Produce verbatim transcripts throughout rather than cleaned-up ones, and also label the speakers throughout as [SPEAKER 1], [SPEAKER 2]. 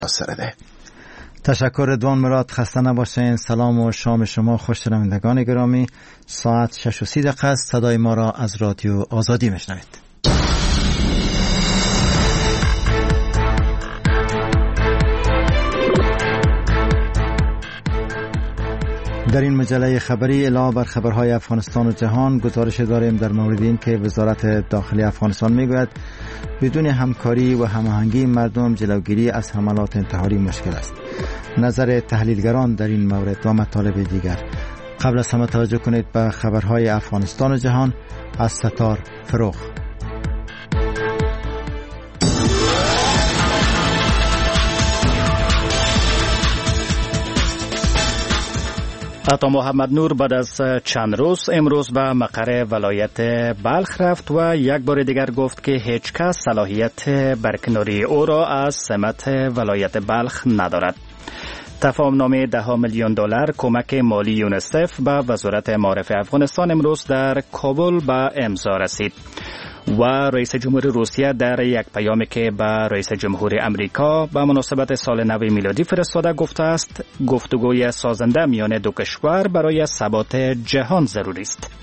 [SPEAKER 1] سرده.
[SPEAKER 2] تشکر رضوان مراد. خسته نباشین. سلام و شام شما خوش شنوندگان گرامی. ساعت شش و سی دقیقه است. صدای ما را از رادیو آزادی میشنوید. در این مجله خبری علاوه بر خبرهای افغانستان و جهان گزارش داریم در مورد این که وزارت داخلی افغانستان میگوید بدون همکاری و هماهنگی مردم جلوگیری از حملات انتحاری مشکل است. نظر تحلیلگران در این مورد و مطالب دیگر. قبل از همه توجه کنید به خبرهای افغانستان و جهان از ستار فروغ.
[SPEAKER 3] عطا محمد نور بعد از چند روز امروز به مقر ولایت بلخ رفت و یک بار دیگر گفت که هیچ کس صلاحیت برکناری او را از سمت ولایت بلخ ندارد. تفاهم نامه ده میلیون دلار کمک مالی یونیسف به وزارت معارف افغانستان امروز در کابل به امضا رسید. و رئیس جمهور روسیه در یک پیامی که به رئیس جمهور امریکا به مناسبت سال نو میلادی فرستاده گفته است گفتگوی سازنده میان دو کشور برای ثبات جهان ضروری است.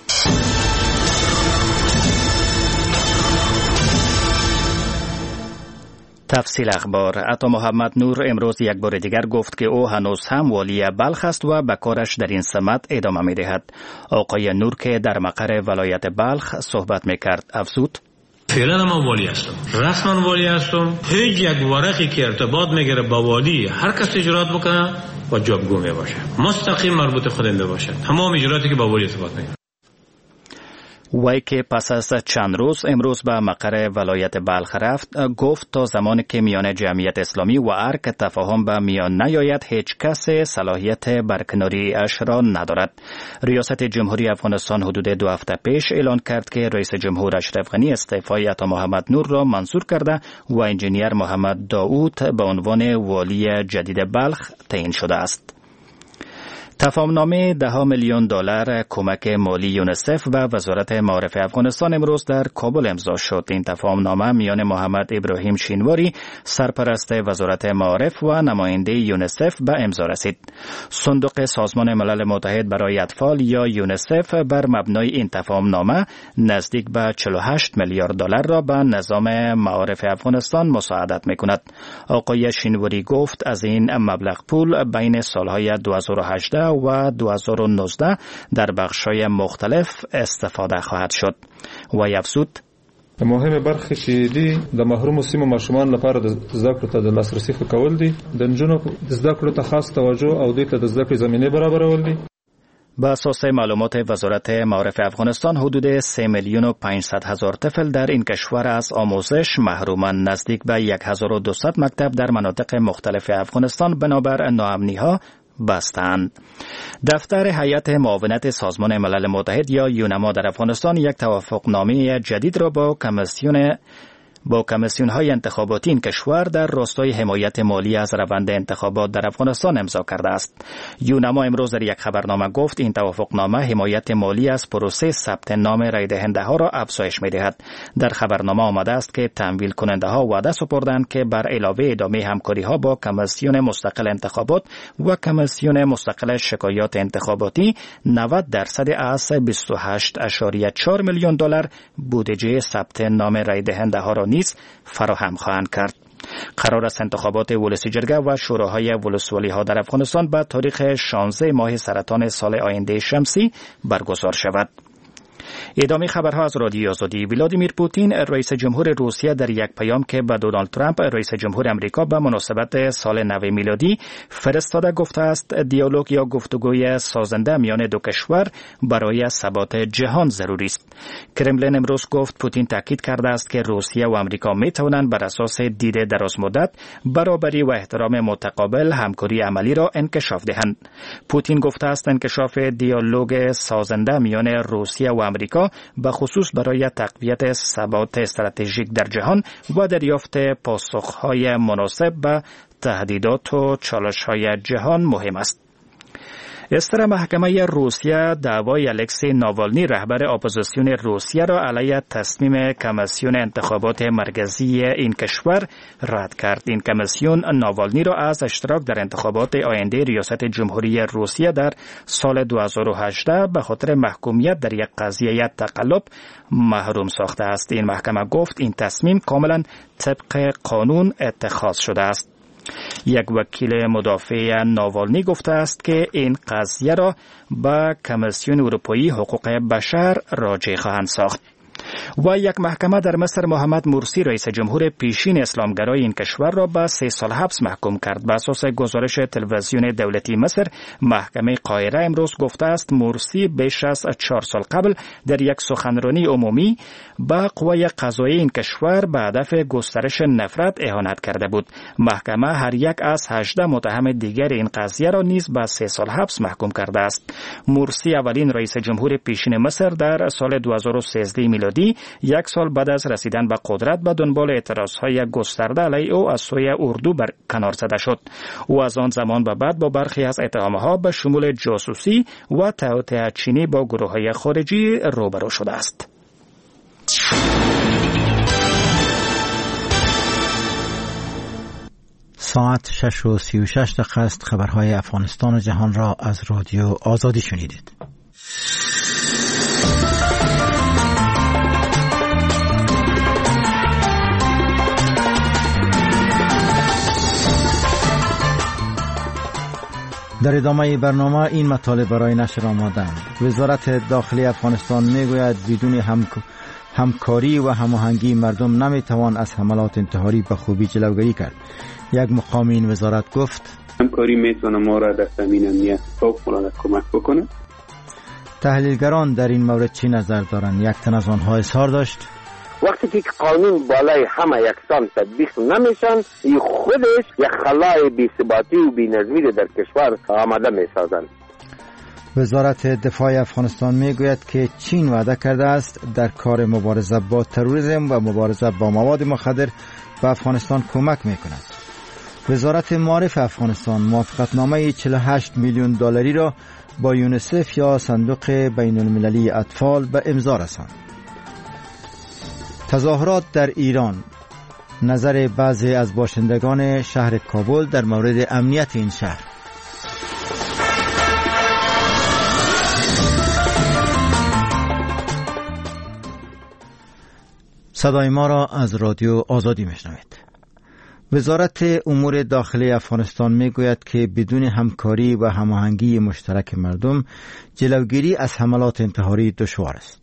[SPEAKER 3] تفصیل اخبار. عطا محمد نور امروز یک بار دیگر گفت که او هنوز هم والی بلخ است و به کارش در این سمت ادامه می دهد. آقای نور که در مقر ولایت بلخ صحبت می کرد افزود:
[SPEAKER 4] فعلا من والی هستم، رسما والی هستم. هیچ یک ورقی که ارتباط میگیره با والی هر کس اجرات بکنه و جابگو می باشه، مستقیم مربوط خودم باشه. تمام اجراتی که با والی ارتباط میگیره.
[SPEAKER 3] وی که پس از چند روز امروز به مقر ولایت بلخ رفت گفت تا زمانی که میان جمعیت اسلامی و ارگ تفاهم به میان نیاید هیچ کس صلاحیت برکناری اش را ندارد. ریاست جمهوری افغانستان حدود دو هفته پیش اعلان کرد که رئیس جمهور اشرف غنی استعفای عطا محمد نور را منظور کرده و انجینیر محمد داوود به عنوان والی جدید بلخ تعیین شده است. تفاهمنامه ده میلیون دلار کمک مالی یونیسف و وزارت معارف افغانستان امروز در کابل امضا شد. این تفاهمنامه میان محمد ابراهیم شینواری سرپرست وزارت معارف و نماینده یونیسف به امضا رسید. صندوق سازمان ملل متحد برای اطفال یا یونیسف بر مبنای این تفاهمنامه نزدیک به چهل و هشت میلیارد دلار را به نظام معارف افغانستان مساعدت میکند. آقای شینواری گفت از این مبلغ پول بین سالهای دو هزار و هجده و دو هزار و نوزده در بخش‌های مختلف استفاده خواهد شد. و افزود:
[SPEAKER 5] مهمه برخه چې دي د محروم سیمو ماشومان لپاره د زده کړو ته د لاسرسي ښه کول دي، د نجونو د زده کړو ته خاص توجه او دوی ته د زده کړې زمینه برابرول دي.
[SPEAKER 3] به اساس معلومات وزارت معارف افغانستان حدود سه میلیون و پانصد هزار طفل در این کشور از آموزش محرومند. نزدیک به یک هزار و دویست مکتب در مناطق مختلف افغانستان بنابر ناامنی‌ها بستند. دفتر هیئت معاونت سازمان ملل متحد یا یونما در افغانستان یک توافقنامه جدید را با کمیسیون با کمیسیون‌های انتخاباتی این کشور در راستای حمایت مالی از روند انتخابات در افغانستان امضا کرده است. یونما امروز در یک خبرنامه گفت این توافقنامه حمایت مالی از پروسه ثبت نام رای دهنده ها را افزایش می‌دهد. در خبرنامه آمده است که تمویل کننده ها وعده سپردند که بر علاوه ادامه همکاری ها با کمیسیون مستقل انتخابات و کمیسیون مستقل شکایات انتخاباتی نود درصد از بیست و هشت ممیز چهار میلیون دلار بودجه ثبت نام رای دهنده ها را نیز فراهم خواهند کرد. قرار است انتخابات ولسی جرگه و شوراهای ولسوالی ها در افغانستان به تاریخ شانزده ماه سرطان سال آینده شمسی برگزار شود. ادامه خبرها از رادیو آزادی. ولادیمیر پوتین رئیس جمهور روسیه در یک پیام که به دونالد ترامپ رئیس جمهور امریکا به مناسبت سال نو میلادی فرستاده گفته است دیالوگ یا گفتگوی سازنده میان دو کشور برای ثبات جهان ضروری است. کرملین امروز گفت پوتین تاکید کرده است که روسیه و امریکا می توانند بر اساس دید دراز مدت برابری و احترام متقابل همکاری عملی را انکشاف دهند. پوتین گفته است انکشاف دیالوگ سازنده میان روسیه و امریکا به خصوص برای تقویت ثبات استراتژیک در جهان و دریافت پاسخهای مناسب به تهدیدات و چالش‌های جهان مهم است. استر محکمه روسیه دعوای الکسی ناوالنی رهبر اپوزیسیون روسیه را علیه تصمیم کمیسیون انتخابات مرکزی این کشور رد کرد. این کمیسیون ناوالنی را از اشتراک در انتخابات آینده ریاست جمهوری روسیه در سال دو هزار و هجده به خاطر محکومیت در یک قضیه تقلب محروم ساخته است. این محکمه گفت این تصمیم کاملا طبق قانون اتخاذ شده است. یک وکیل مدافع ناوالنی گفته است که این قضیه را به کمیسیون اروپایی حقوق بشر راجع خواهند ساخت. و یک محکمه در مصر محمد مرسی رئیس جمهور پیشین اسلامگرای این کشور را به سه سال حبس محکوم کرد. به اساس گزارش تلویزیون دولتی مصر، محکمه قاهره امروز گفته است مرسی بیش از چهار سال قبل در یک سخنرانی عمومی به قوای قضایی این کشور به هدف گسترش نفرت اهانت کرده بود. محکمه هر یک از هجده متهم دیگر این قضیه را نیز به سه سال حبس محکوم کرده است. مرسی اولین رئیس جمهور پیشین مصر در سال دو هزار و سیزده میلادی یک سال بعد از رسیدن به قدرت به دنبال اعتراضهای گسترده علیه او از سوی اردو بر کنار زده شد. او از آن زمان به بعد با برخی از اتهامها به شمول جاسوسی و توطئه چینی با گروه‌های خارجی روبرو شده است.
[SPEAKER 2] ساعت شش و سی و شش دقیقه است. خبرهای افغانستان و جهان را از رادیو آزادی شنیدید. در ادامه برنامه این مطالب برای نشر آماده‌اند. وزارت داخلی افغانستان میگوید بدون هم... همکاری و هماهنگی مردم نمیتوان از حملات انتحاری به خوبی جلوگیری کرد. یک مقام این وزارت گفت
[SPEAKER 1] همکاری میتونه ما را در زمینه امنیت فوق‌العاده کمک بکنه.
[SPEAKER 2] تحلیلگران در این مورد چی نظر دارند؟ یک تن از آنها اظهار داشت
[SPEAKER 6] وقتی که قانون بالای همه یکسان تطبیق نمیشن، این خودش یک خلای بی‌ثباتی و بی‌نظمی در کشور آماده میسازند.
[SPEAKER 2] وزارت دفاع افغانستان میگوید که چین وعده کرده است در کار مبارزه با تروریسم و مبارزه با مواد مخدر به افغانستان کمک میکند. وزارت معارف افغانستان موافقتنامه چهل و هشت میلیون دلاری را با یونیسف یا صندوق بین المللی اطفال به امضا رساند. تظاهرات در ایران، نظر بعضی از باشندگان شهر کابل در مورد امنیت این شهر. صدای ما را از رادیو آزادی میشنوید. وزارت امور داخلی افغانستان میگوید که بدون همکاری و هماهنگی مشترک مردم جلوگیری از حملات انتحاری دشوار است.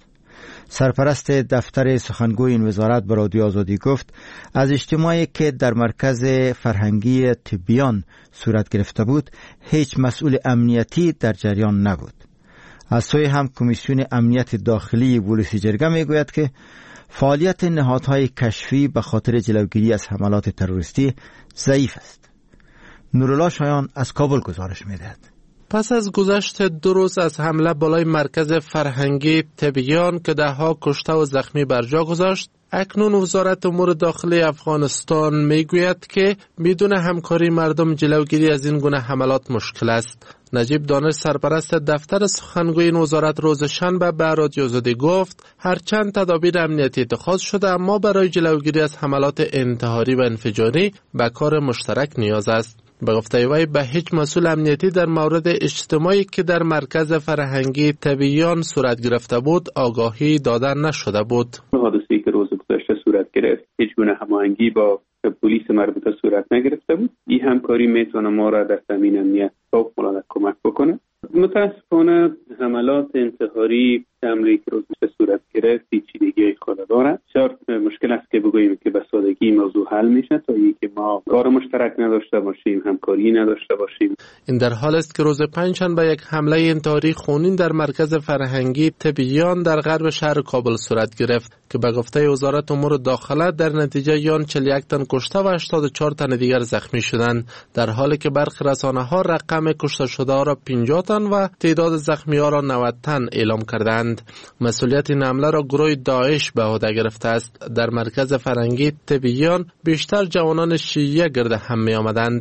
[SPEAKER 2] سرپرست دفتر سخنگوی این وزارت به رادیو آزادی گفت از اجتماعی که در مرکز فرهنگی تبیان صورت گرفته بود هیچ مسئول امنیتی در جریان نبود. از سوی هم کمیسیون امنیت داخلی ولسی جرگه میگوید که فعالیت نهادهای کشفی به خاطر جلوگیری از حملات تروریستی ضعیف است. نورالله شایان از کابل گزارش میدهد.
[SPEAKER 7] پس از گذشت دو روز از حمله بالای مرکز فرهنگی تبیان که ده ها کشته و زخمی بر جا گذاشت، اکنون وزارت امور داخلی افغانستان میگوید که بدون همکاری مردم جلوگیری از این گونه حملات مشکل است. نجیب دانش سرپرست دفتر سخنگوی این وزارت روز شنبه به رادیو آزادی گفت هرچند تدابیر امنیتی اتخاذ شده اما برای جلوگیری از حملات انتحاری و انفجاری به کار مشترک نیاز است. به گفته وی به هیچ مسئول امنیتی در مورد اجتماعی که در مرکز فرهنگی تبیان صورت گرفته بود آگاهی داده نشده بود.
[SPEAKER 1] حادثه‌ای که روز گذشته صورت گرفت هیچ گونه هماهنگی با پلیس مربوطه صورت نگرفته بود. این همکاری میتونه ما را در زمینه امنیت فوق‌العاده کمک بکنه. متاسفانه حملات انتحاری حمله‌ای که روز گذشته صورت گرفت پیچیدگی خود دارد. شاید مشکل است که بگوییم که به سادگی موضوع حل میشه تا اینکه ما کار مشترک نداشته باشیم، همکاری نداشته باشیم.
[SPEAKER 7] این در حال است که روز پنجشنبه یک حمله انتحاری خونین در مرکز فرهنگی تبیان در غرب شهر کابل صورت گرفت که به گفته وزارت امور داخله در نتیجه آن چهل و یک تن کشته و هشتاد و چهار تن دیگر زخمی شدند، در حالی که برخی رسانه‌ها رقم کشته شده ها را پنجاه تن و تعداد زخمی ها را نود تن اعلام کردند. مسئولیت این حمله را گروه داعش به عهده گرفته است. در مرکز فرهنگی تبیان بیشتر جوانان شیعه گرد هم می آمدند.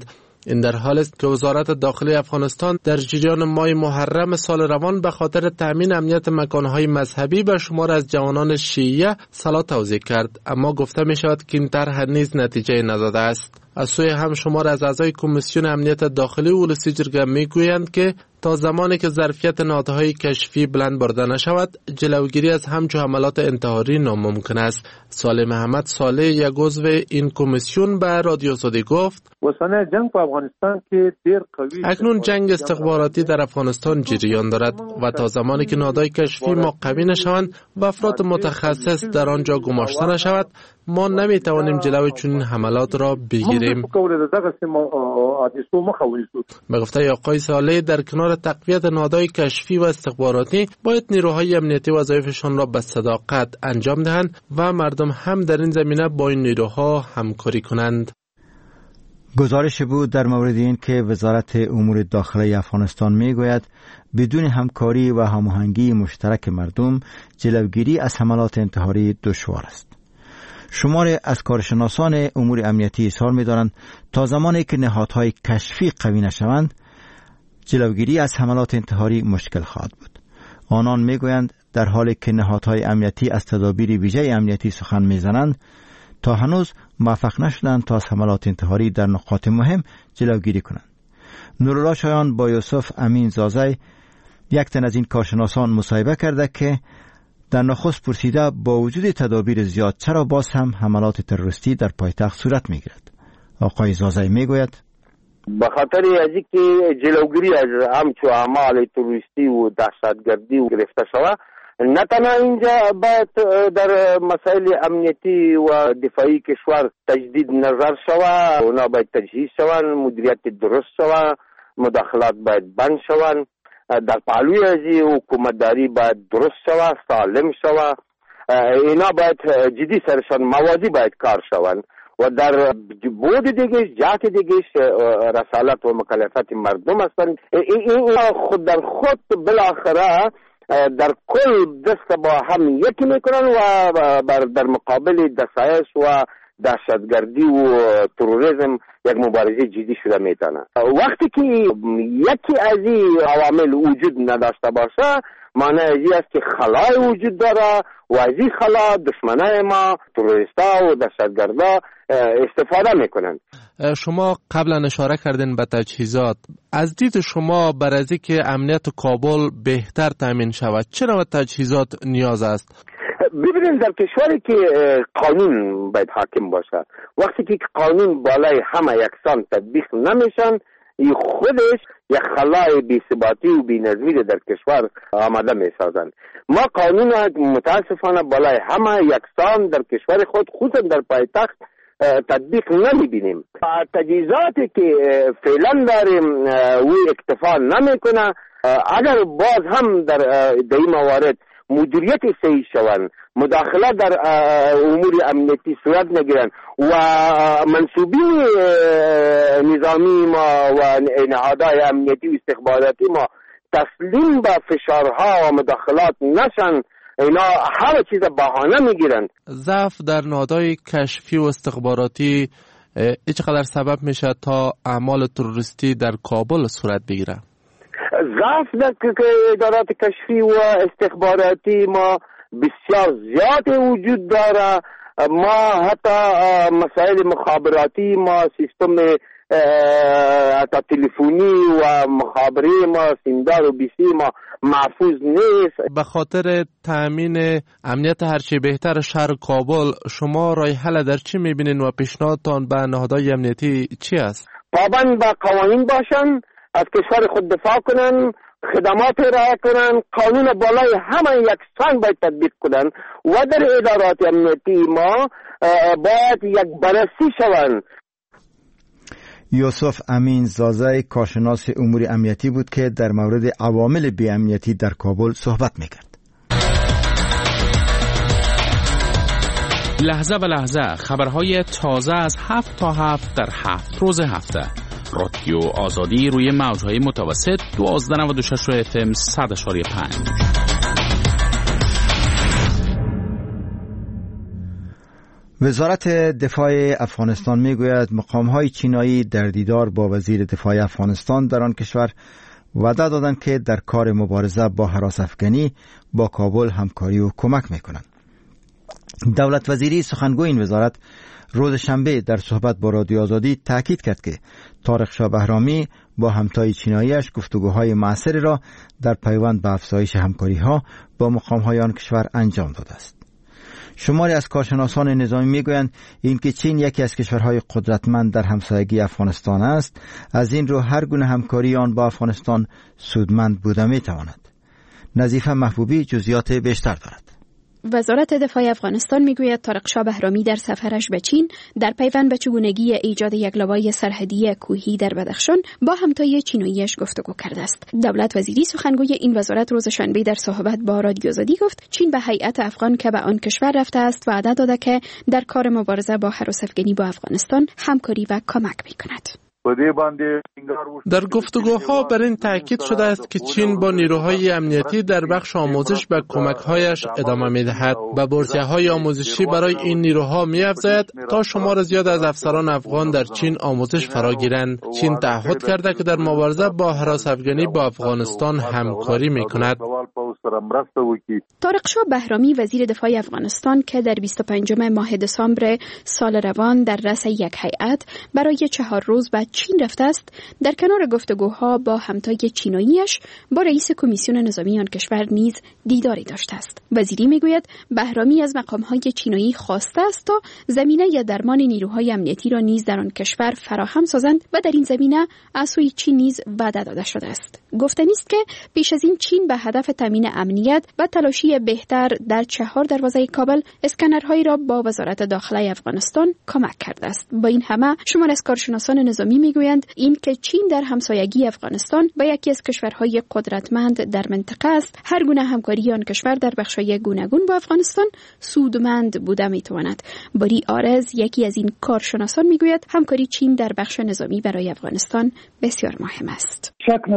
[SPEAKER 7] این در حالی است که وزارت داخلی افغانستان در جریان ماه محرم سال روان به خاطر تامین امنیت مکانهای مذهبی به شمار از جوانان شیعه صلاح توزیع کرد، اما گفته می شود که این طرح نیز نتیجه نداده است. از سوی هم شمار از اعضای کمیسیون امنیت داخلی ولسی جرگه می گویند که تا زمانی که ظرفیت نهادهای کشفی بلند برده نشود، جلوگیری از همچون حملات انتحاری ناممکن است. صالح محمد صالح، یک عضو این کمیسیون، به رادیو سعودی گفت:
[SPEAKER 8] جنگ په افغانستان کې ډیر قوي
[SPEAKER 7] اکنون جنگ استخباراتی در افغانستان جریان دارد و تا زمانی که نهادهای کشفی ما قوی نشوند و افراد متخصص در آنجا گماشته نشود، ما نمی توانیم جلوی چنین حملات را بگیریم. به گفته آقای صالح، در کنار تقویت نهادهای کشفی و استخباراتی باید نیروهای امنیتی وظایفشان را به صداقت انجام دهند و مردم هم در این زمینه با این نیروها همکاری کنند.
[SPEAKER 2] گزارش بود در مورد این که وزارت امور داخلی افغانستان می گوید بدون همکاری و هماهنگی مشترک مردم جلوگیری از حملات انتحاری دشوار است. شمار از کارشناسان امور امنیتی اظهار می دارند تا زمانی که نهادهای کشفی قوی نشوند جلوگیری از حملات انتحاری مشکل خواهد بود. آنان می گویند در حالی که نهادهای امنیتی از تدابیر ویژه امنیتی سخن می زنند، تا هنوز موفق نشدند تا از حملات انتحاری در نقاط مهم جلوگیری کنند. نورالله شایان با یوسف امین زازی، یک تن از این کارشناسان، مصاحبه کرده که در نخست پرسیده با وجود تدابیر زیاد چرا باز هم حملات تروریستی در پایتخت صورت میگیرد. آقای زازی میگوید:
[SPEAKER 6] به خاطر از اینکه جلوگیری از همچون اعمال تروریستی و دهشتگردی و گرفته شود، نه تنها اینجا باید در مسائل امنیتی و دفاعی کشور تجدید نظر شود، اونا باید تجهیز شوند، مدیریت درست شود، مداخلات باید بند شوند، در پهلوی ازی حکومتداری باید درست شود، سالم شود، اینا باید جدی سرشان موازی باید کار شوند و در بود دیگه جهت دیگه رسالت و مکلفات مردم هستند. این خود در خود بالاخره در کل دست با هم یکی میکنن و در مقابل دسایش و دهشتگردی و تروریسم یک مبارزه جدی شده میتونه. وقتی که یکی از این عوامل وجود نداشته باشه، معنی از این است که خلای وجود داره و از این خلا دشمنای ما تروریستا و دهشتگردا استفاده میکنن.
[SPEAKER 7] شما قبلا اشاره کردین به تجهیزات. از دید شما برای اینکه امنیت کابل بهتر تامین شود چه نوع تجهیزات نیاز است؟
[SPEAKER 6] ببینید، در کشوری که قانون باید حاکم باشه، وقتی که قانون بالای همه یکسان تطبیق نمیشن، این خودش یک خلای بی‌ثباتی و بی‌نظمی در کشور آماده میسازند. ما قانون متاسفانه بالای همه یکسان در کشور خود، خصوصا در پایتخت، تطبیق نمیبینیم. تجهیزاتی که فعلا داریم و اکتفا نمیکنه. اگر باز هم در این موارد مدیریت صحیح شوند، مداخله در امور امنیتی صورت نگیرند و منصوبین نظامی ما و نهادهای امنیتی و استخباراتی ما تسلیم به فشارها و مداخلات نشن، اینا هر چیز بهانه میگیرن.
[SPEAKER 7] ضعف در نهادهای کشفی و استخباراتی چقدر سبب میشه تا اعمال تروریستی در کابل صورت بگیره؟
[SPEAKER 6] ضعف در ادارات کشفی و استخباراتی ما بسیار زیاد وجود داره. ما حتی مسائل مخابراتی ما، سیستم حتی تلفنی و مخابره ما، سیمدار و بیسی ما محفوظ نیست.
[SPEAKER 7] به خاطر تأمین امنیت هرچی بهتر شهر کابل، شما راه حل در چی میبینین و پیشنهادتان به نهادهای امنیتی چی است؟
[SPEAKER 6] پابند به قوانین باشن، از کشور خود دفاع کنن، خدمات رعایت کنن، قانون بالای همه یکسان باید تطبیق کنن و در ادارات امنیتی ما باید یک بررسی شوند.
[SPEAKER 2] یوسف امین زازی، کارشناس امور امنیتی بود که در مورد عوامل بی‌امنیتی در کابل صحبت میکرد.
[SPEAKER 9] لحظه به لحظه خبرهای تازه از هفت تا هفت در هفت روز هفته. رادیو آزادی روی موجهای متوسط دوازده نود و شش اف ام صد اشاری پنج.
[SPEAKER 2] وزارت دفاع افغانستان میگوید مقام‌های چینایی در دیدار با وزیر دفاع افغانستان در آن کشور وعده دادند که در کار مبارزه با هراس افغانی با کابل همکاری و کمک میکنند. دولت وزیری سخنگوی این وزارت روز شنبه در صحبت با رادیو آزادی تاکید کرد که طارق شاه بهرامی با همتای چیناییش گفتگوهای موثری را در پیوند به افزایش همکاری‌ها با مقام‌های آن کشور انجام داده است. شماری از کارشناسان نظامی میگویند اینکه چین یکی از کشورهای قدرتمند در همسایگی افغانستان است، از این رو هر گونه همکاری آن با افغانستان سودمند بوده میتواند. نظیفه محبوبی جزئیات بیشتر دارد.
[SPEAKER 10] وزارت دفاع افغانستان میگوید طارق شاه بهرامی در سفرش به چین در پیوند به چگونگی ایجاد یک لوای سرحدی کوهی در بدخشان با همتای چیناییش گفتگو کرده است. دولت وزیری سخنگوی این وزارت روز شنبه در صحبت با رادیو آزادی گفت چین به هیئت افغان که به آن کشور رفته است وعده داده که در کار مبارزه با هراس افغانی با افغانستان همکاری و کمک میکند.
[SPEAKER 7] در گفتگوها بر این تاکید شده است که چین با نیروهای امنیتی در بخش آموزش به کمک‌هایش ادامه می‌دهد و بورسیه‌های آموزشی برای این نیروها می‌افزاید تا شمار زیاد از افسران افغان در چین آموزش فراگیرند. چین تعهد کرده که در مبارزه با هراس افغانی با افغانستان همکاری می‌کند.
[SPEAKER 10] طارق شاه بهرامی وزیر دفاع افغانستان که در بیست و پنجم ماه دسامبر سال روان در رأس یک هیئت برای چهار روز به چین رفته است، در کنار گفتگوها با همتای چیناییش با رئیس کمیسیون نظامی آن کشور نیز دیداری داشته است. وزیری میگوید بهرامی از مقام‌های چینایی خواسته است تا زمینه درمان نیروهای امنیتی را نیز در آن کشور فراهم سازند و در این زمینه از سوی چین نیز وعده داده شده است. گفتنی است که پیش از این چین به هدف تامین امنیت و تلاشی بهتر در چهار دروازه کابل اسکنرهایی را با وزارت داخله افغانستان کمک کرده است. با این همه شمار از کارشناسان نظامی میگویند این که چین در همسایگی افغانستان با یکی از کشورهای قدرتمند در منطقه است، هر گونه همکاری آن کشور در بخش‌های گوناگون با افغانستان سودمند بوده میتواند. بری آرز یکی از این کارشناسان میگوید همکاری چین در بخش نظامی برای افغانستان بسیار مهم است.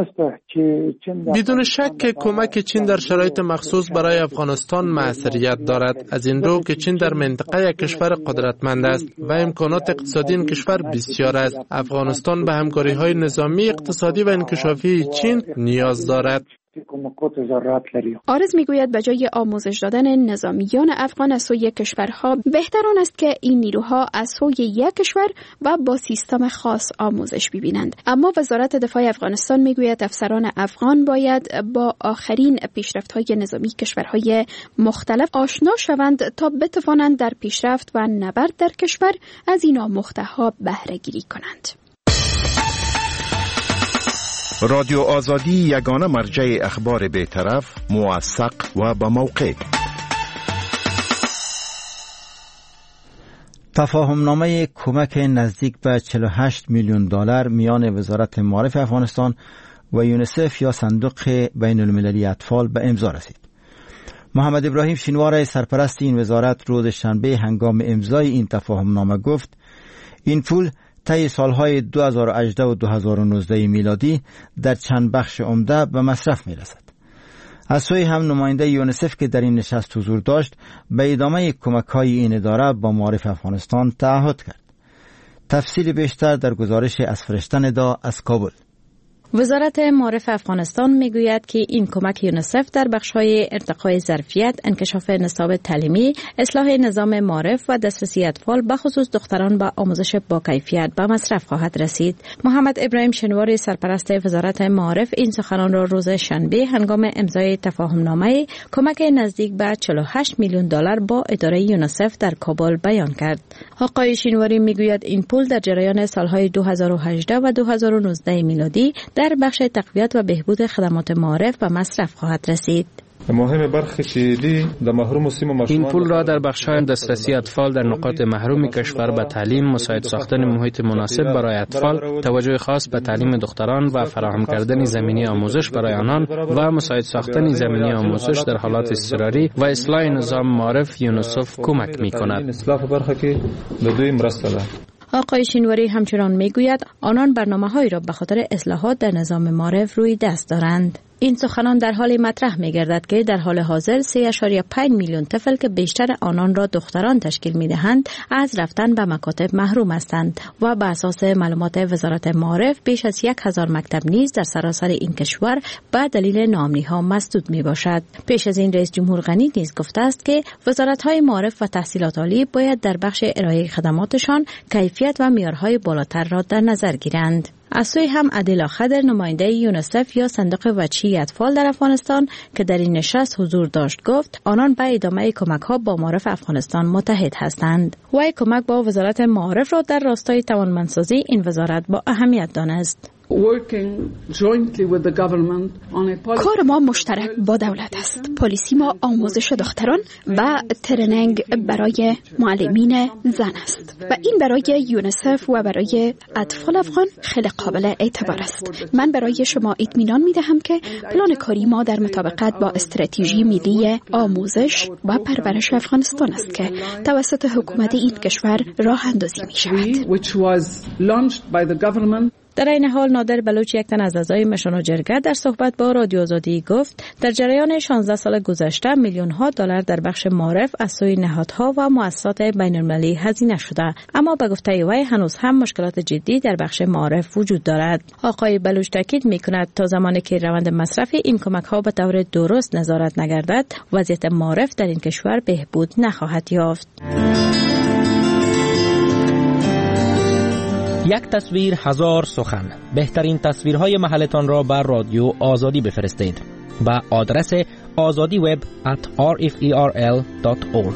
[SPEAKER 7] بدون شک که کمک چین در شرایط مخصوص برای افغانستان موثریت دارد، از این رو که چین در منطقه یک کشور قدرتمند است و امکانات اقتصادی این کشور بسیار است. افغانستان به همکاری‌های نظامی، اقتصادی و انکشافی چین نیاز دارد.
[SPEAKER 10] آرز میگوید به جای آموزش دادن نظامیان افغان از سوی کشورها، بهتر آن است که این نیروها از سوی یک کشور و با سیستم خاص آموزش ببینند. اما وزارت دفاع افغانستان میگوید افسران افغان باید با آخرین پیشرفت‌های نظامی کشورهای مختلف آشنا شوند تا بتوانند در پیشرفت و نبرد در کشور از این آموخته‌ها بهره گیری کنند.
[SPEAKER 11] رادیو آزادی یگانه مرجع اخبار بی‌طرف، موثق و با موقع.
[SPEAKER 2] تفاهمنامه کمک نزدیک به چهل و هشت میلیون دلار میان وزارت معارف افغانستان و یونیسف یا صندوق بین المللی اطفال به امضا رسید. محمد ابراهیم شینوار سرپرست این وزارت روز شنبه هنگام امضای این تفاهمنامه گفت این پول طی سالهای دو هزار و هجده و دو هزار و نوزده میلادی در چند بخش عمده به مصرف می رسد. از سوی هم نماینده یونیسف که در این نشست حضور داشت به ادامه کمک‌های این اداره با معارف افغانستان تعهد کرد. تفصیل بیشتر در گزارش از فرشته ندا از کابل.
[SPEAKER 12] وزارت معارف افغانستان میگوید که این کمک یونیسف در بخش‌های ارتقای ظرفیت، انکشاف نصاب تعلیمی، اصلاح نظام معارف و دسترسی اطفال به خصوص دختران به آموزش با کیفیت به مصرف خواهد رسید. محمد ابراهیم شینواری سرپرست وزارت معارف این سخنان را روز شنبه هنگام امضای تفاهمنامه کمک نزدیک به چهل و هشت میلیون دلار با اداره یونیسف در کابل بیان کرد. آقای شینواری میگوید این پول در جریان سالهای دو هزار و هجده و دو هزار و نوزده میلادی در بخش تقویت و بهبود خدمات معارف و مصرف خواهد رسید.
[SPEAKER 13] این پول را در بخش‌های دسترسی اطفال در نقاط محروم کشور به تعلیم، مساعد ساختن محیط مناسب برای اطفال، توجه خاص به تعلیم دختران و فراهم کردن زمینه آموزش برای آنان و مساعد ساختن زمینه آموزش در حالات اضطراری و اصلاح نظام معارف یونیسف کمک می‌کند.
[SPEAKER 12] آقای شینواری همچنان میگوید آنان برنامه‌هایی را به خاطر اصلاحات در نظام معارف روی دست دارند. این سخنان در حال مطرح می گردد که در حال حاضر سه ممیز پنج میلیون طفل که بیشتر آنان را دختران تشکیل می دهند از رفتن به مکاتب محروم هستند و به اساس معلومات وزارت معارف بیش از یک هزار مکتب نیز در سراسر این کشور به دلیل ناامنی ها مسدود می باشد. پیش از این رئیس جمهور غنی نیز گفته است که وزارت های معارف و تحصیلات عالی باید در بخش ارائه خدماتشان کیفیت و معیارهای بالاتر را در نظر گیرند. از سوی هم عادل خضر نماینده یونیسف یا صندوق وجهی اطفال در افغانستان که در این نشست حضور داشت گفت آنان به ادامه کمک ها با معارف افغانستان متحد هستند. وی کمک با وزارت معارف را در راستای توانمندسازی این وزارت با اهمیت دانست.
[SPEAKER 10] کار ما مشترک با دولت است. پلیسی ما آموزش دختران و ترنینگ برای معلمین زن است و این برای یونیسف و برای اطفال افغان خیلی قابل اعتبار است. من برای شما اطمینان می دهم که پلان کاری ما در مطابقت با استراتژی ملی آموزش و پرورش افغانستان است که توسط حکومت این کشور راه اندازی می شود.
[SPEAKER 12] در این حال نادر بلوچ یک تن از اعضای مشن و جرگه در صحبت با رادیو آزادی گفت در جریان شانزده سال گذشته میلیون ها دلار در بخش معارف از سوی نهادها و مؤسسات بین المللی هزینه شده، اما به گفته وی هنوز هم مشکلات جدی در بخش معارف وجود دارد. آقای بلوچ تاکید میکند تا زمانی که روند مصرف این کمک ها به طور درست نظارت نگردد وضعیت معارف در این کشور بهبود نخواهد یافت.
[SPEAKER 14] یک تصویر هزار سخن. بهترین تصویرهای محلتان را بر رادیو آزادی بفرستید با آدرس آزادی وب ات آر اف ای آر ال دات اورگ.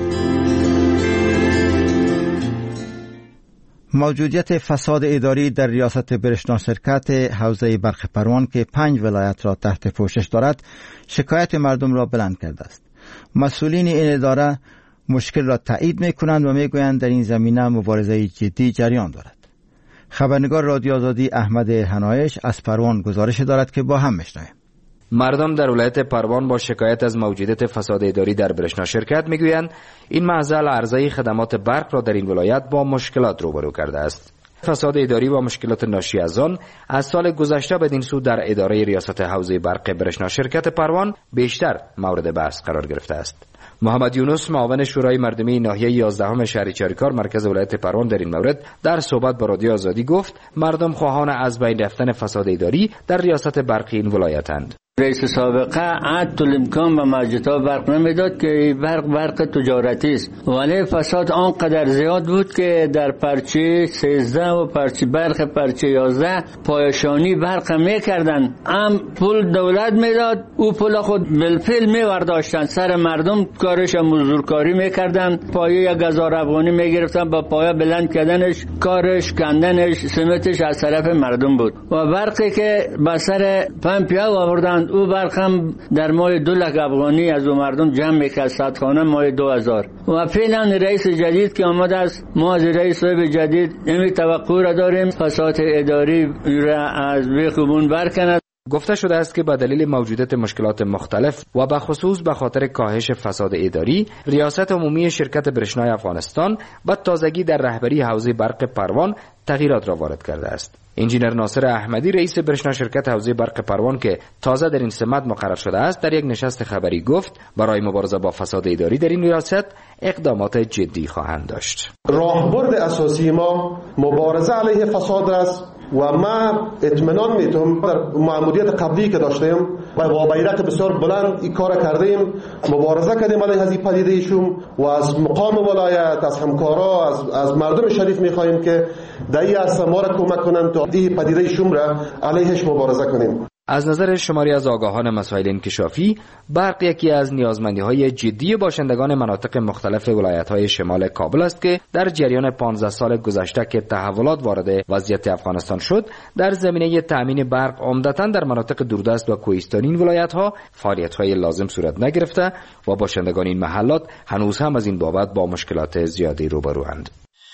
[SPEAKER 2] موجودیت فساد اداری در ریاست برشنا شرکت حوزه برق پروان که پنج ولایت را تحت پوشش دارد شکایت مردم را بلند کرده است. مسئولین این اداره مشکل را تایید می کنند و می گویند در این زمینه مبارزه جدی جریان دارد. خبرنگار رادیو آزادی احمد حنایش از پروان گزارش دارد که با هم میشنویم.
[SPEAKER 15] مردم در ولایت پروان با شکایت از موجودیت فساد اداری در برشنا شرکت میگویند این معضل عرضه خدمات برق را در این ولایت با مشکلات روبرو کرده است. فساد اداری و مشکلات ناشی از آن از سال گذشته بدین سو در اداره ریاست حوزه برق برشنا شرکت پروان بیشتر مورد بحث قرار گرفته است. محمد یونس معاون شورای مردمی ناحیه یازدهم شهر چاریکار مرکز ولایت پروان در این مورد در صحبت با رادیو آزادی گفت مردم خواهان از بین رفتن فساد اداری در ریاست برقی این ولایتند.
[SPEAKER 16] رئیس سابقه عاد الامکان به مسجدها برق نمیداد که برق برق تجارتی است، ولی فساد آنقدر زیاد بود که در پرچه سیزده و پرچه برق پرچه یازده پایشانی برق میکردن. هم پول دولت میداد، او پول خود بالفعل میورداشتن سر مردم، کارش مزدورکاری میکردن، پایه یک هزار افغانی میگرفتن، با پایه بلند کردنش کارش کندنش سمتش از طرف مردم بود. و برقی که به سر پمپیا آوردن او برق هم در ماه دو لک افغانی از او مردم جمع میکرد، صدخانه ماه دو هزار. و فعلا رئیس جدید که آمده است، ما از رئیس صاحب جدید نمی توقع را داریم فساد اداری را از بیخوبون برکند.
[SPEAKER 15] گفته شده است که به دلیل موجودیت مشکلات مختلف و به خصوص به خاطر کاهش فساد اداری ریاست عمومی شرکت برشنای افغانستان به تازگی در رهبری حوزه برق پروان تغییرات را وارد کرده است. انجینر ناصر احمدی رئیس برشنا شرکت حوزه برق پروان که تازه در این سمت مقرر شده است در یک نشست خبری گفت برای مبارزه با فساد اداری در این ریاست اقدامات جدی خواهند داشت.
[SPEAKER 17] راهبرد اساسی ما مبارزه علیه فساد است و ما اطمینان میتونم در مأموریت قبلی که داشتیم و با بیرق بسیار بلند این کار کردیم، مبارزه کردیم علیه از این پدیده ایشون و از مقام ولایت، از همکارا، از, از مردم شریف میخواهیم که در این عرصه ما را کمک کنند تا این پدیده ایشون را علیهش مبارزه کنیم.
[SPEAKER 15] از نظر شماری از آگاهان مسائل انکشافی، برق یکی از نیازمندی‌های جدی باشندگان مناطق مختلف ولایت‌های شمال کابل است که در جریان پانزده سال گذشته که تحولات وارد وضعیت افغانستان شد، در زمینه تأمین برق عمدتاً در مناطق دوردست و کوهستانی این ولایت‌ها فعالیت‌های لازم صورت نگرفته و باشندگان این محلات هنوز هم از این بابت با مشکلات زیادی روبروند.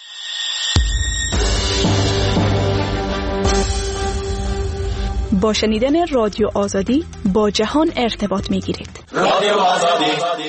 [SPEAKER 18] با شنیدن رادیو آزادی با جهان ارتباط می‌گیرید. رادیو آزادی.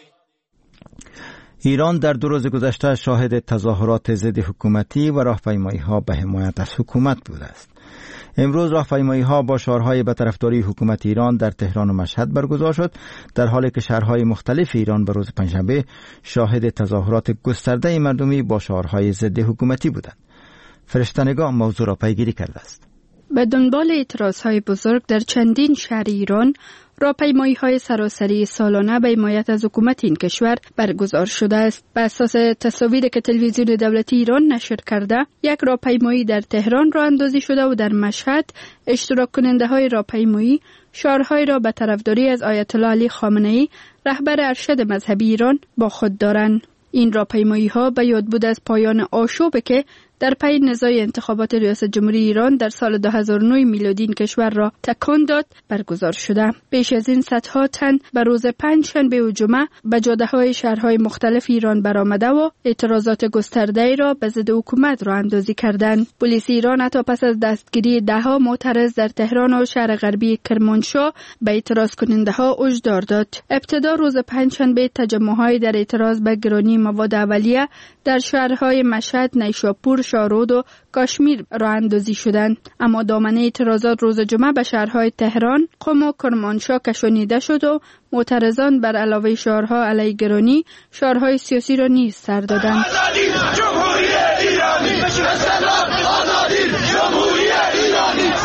[SPEAKER 2] ایران در دو روز گذشته شاهد تظاهرات ضد حکومتی و راهپیمایی‌ها به حمایت از حکومت بوده است. امروز راهپیمایی‌ها با شعارهای به طرفداری حکومت ایران در تهران و مشهد برگزار شد، در حالی که شهرهای مختلف ایران به روز پنجشنبه شاهد تظاهرات گسترده مردمی با شعارهای ضد حکومتی بودند. فرشته‌نگاه موضوع را پیگیری کرده است.
[SPEAKER 10] به دنبال اعتراضهای بزرگ در چندین شهر ایران، راهپیمایی‌های سراسری سالانه به حمایت از حکومت این کشور برگزار شده است. بر اساس تصاویری که تلویزیون دولتی ایران نشر کرده، یک راهپیمایی در تهران راه اندازی شده و در مشهد اشتراک کننده های راهپیمایی شعارهای را به طرفداری از آیت الله علی خامنه‌ای، رهبر ارشد مذهبی ایران، با خود دارند. این راهپیمایی‌ها به یاد بود از پایان آشوبی که در پی نزاع انتخابات ریاست جمهوری ایران در سال دو هزار و نه میلادی این کشور را تکان داد برگزار شده. بیش از این صدها تن به روز پنجشنبه و جمعه به جاده‌های شهرهای مختلف ایران برآمده و اعتراضات گسترده‌ای را به ضد حکومت راه اندازی کردند. پلیس ایران حتی پس از دستگیری ده‌ها معترض در تهران و شهر غربی کرمانشاه به اعتراض کننده‌ها هشدار داد. ابتدا روز پنجشنبه تجمع‌های در اعتراض به گرانی مواد اولیه در شهرهای مشهد، نیشاپور، شارود و کاشمیر راه اندازی شدند، اما دامنه اعتراضات روز جمعه به شهرهای تهران، قم و کرمانشاه کشانیده شد و معترضان بر علاوه شعارها علیه گرانی، شعارهای سیاسی را نیز سر دادند. جمهوری ایرانی، آزادی جمهوری ایرانی.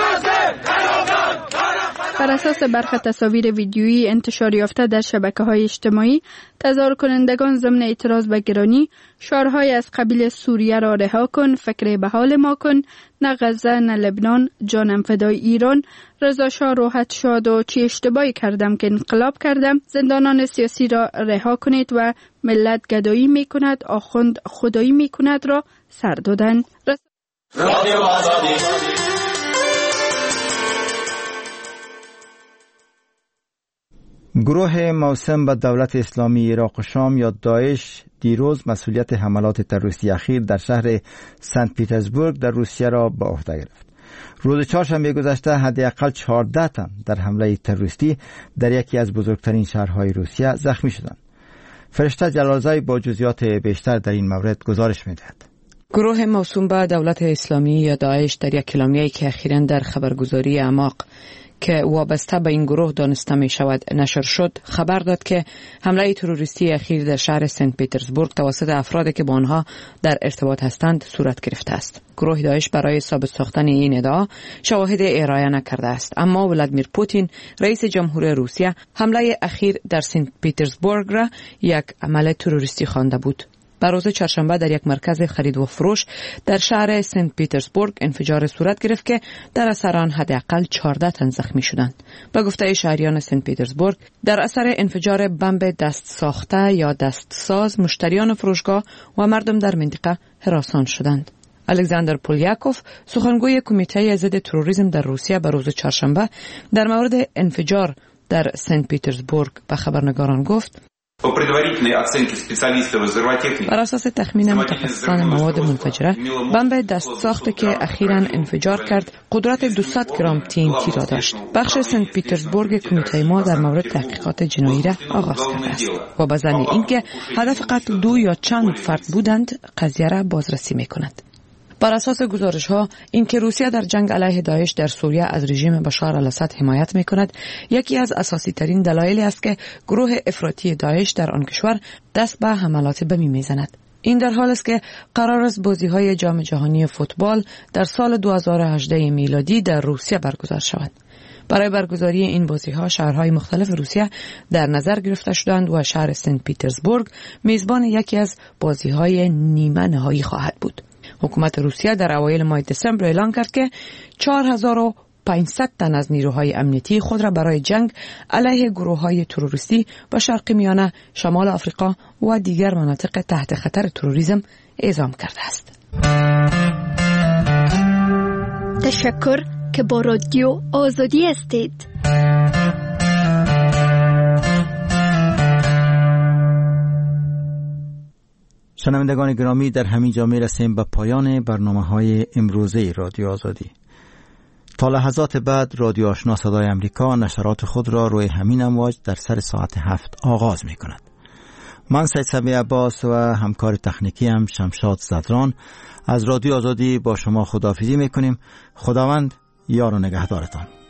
[SPEAKER 10] بر اساس برخی تصاویر ویدیویی انتشار یافته در شبکه‌های اجتماعی، تظاهر کنندگان ضمن اعتراض به گرانی شعارهای از قبیل سوریه را رها کن، فکر به حال ما کن، نه غزه نه لبنان، جانم فدای ایران، رضا شاه راحت شاد و چی اشتباهی کردم که انقلاب کردم، زندانان سیاسی را رها کنید و ملت گدایی میکند، آخوند خدایی میکند را سر دادند. رادیو آزادی.
[SPEAKER 2] گروه موسم به دولت اسلامی عراق و شام یا داعش دیروز مسئولیت حملات تروریستی اخیر در شهر سنت پیترزبورگ در روسیه را به عهده گرفت. روز چهارشنبه گذشته حداقل چهارده تن در حمله تروریستی در یکی از بزرگترین شهرهای روسیه زخمی شدند. فرشته جلالزای با جزئیات بیشتر در این مورد گزارش می‌دهد.
[SPEAKER 19] گروه موسوم به دولت اسلامی یا داعش در یک کلامیه‌ای که اخیراً در خبرگزاری اعماق که وابسته به این گروه دانسته می شود نشر شد، خبر داد که حمله تروریستی اخیر در شهر سنت پیترزبورگ توسط افرادی که با آنها در ارتباط هستند صورت گرفته است. گروه داعش برای ثابت ساختن این ادعا شواهد ارائه نکرده است، اما ولادیمیر پوتین رئیس جمهوری روسیه حمله اخیر در سنت پیترزبورگ را یک عمل تروریستی خوانده بود. بر روز چهارشنبه در یک مرکز خرید و فروش در شهر سنت پیترزبورگ انفجار صورت گرفت که در اثر آن حداقل چهارده تن زخمی شدند. به گفته شهریان سنت پیترزبورگ، در اثر انفجار بمب دست ساخته یا دست ساز مشتریان فروشگاه و مردم در منطقه هراسان شدند. الکساندر پولیاکوف، سخنگوی کمیته ضد تروریسم در روسیه، به روز چهارشنبه در مورد انفجار در سنت پیترزبورگ به خبرنگاران گفت: بر اساس تخمین متخصصان مواد منفجره، بمب دست ساخته که اخیراً انفجار کرد قدرت دویست گرم تی ان تی را داشت. بخش سنت پیترزبورگ کمیته ما در مورد تحقیقات جنایی را آغاز کرده است و به ضمن اینکه هدف قتل دو یا چند فرد بودند قضیه را بازرسی می‌کند. بر اساس گزارش ها، این که روسیه در جنگ علیه داعش در سوریه از رژیم بشار الاسد حمایت می کند یکی از اساسی ترین دلایلی است که گروه افراطی داعش در آن کشور دست به حملات بمی می زند. این در حال است که قرار است بازی های جام جهانی فوتبال در سال دو هزار و هجده میلادی در روسیه برگزار شود. برای برگزاری این بازی ها شهرهای مختلف روسیه در نظر گرفته شدند و شهر سنت پیترزبورگ میزبان یکی از بازی های نیمه نهایی خواهد بود. حکومت روسیه در اوایل ماه دسامبر اعلام کرد که چهار هزار و پانصد تن از نیروهای امنیتی خود را برای جنگ علیه گروه‌های تروریستی با شرق میانه، شمال آفریقا و دیگر مناطق تحت خطر تروریسم اعزام کرده است.
[SPEAKER 10] تشکر که با رادیو آزادی هستید.
[SPEAKER 2] شنوندگان گرامی، در همین جا می رسیم به پایان برنامه‌های امروزه رادیو آزادی. تا لحظات بعد رادیو آشنا صدای امریکا نشرات خود را روی همین امواج در سر ساعت هفت آغاز می کند. من سید سمیع عباس و همکار تکنیکی هم شمشاد زدران از رادیو آزادی با شما خداحافظی می کنیم. خداوند یار و نگهدارتان.